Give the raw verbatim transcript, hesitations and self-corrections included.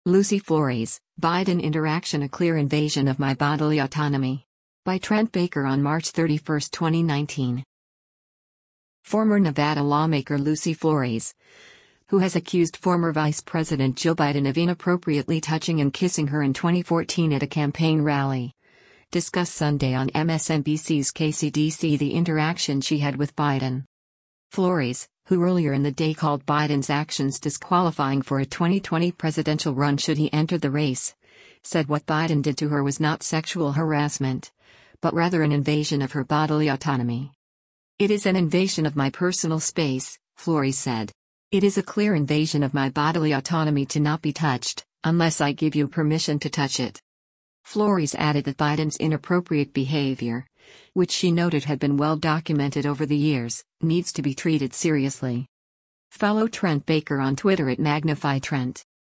Lucy Flores, Biden interaction: a clear invasion of my bodily autonomy. By Trent Baker on March thirty-first, twenty nineteen. Former Nevada lawmaker Lucy Flores, who has accused former Vice President Joe Biden of inappropriately touching and kissing her in twenty fourteen at a campaign rally, discussed Sunday on M S N B C's K C D C the interaction she had with Biden. Flores, who earlier in the day called Biden's actions disqualifying for a twenty twenty presidential run should he enter the race, said what Biden did to her was not sexual harassment, but rather an invasion of her bodily autonomy. "It is an invasion of my personal space," Flores said. "It is a clear invasion of my bodily autonomy to not be touched, unless I give you permission to touch it." Flores added that Biden's inappropriate behavior, which she noted had been well documented over the years, needs to be treated seriously. Follow Trent Baker on Twitter at Magnify Trent.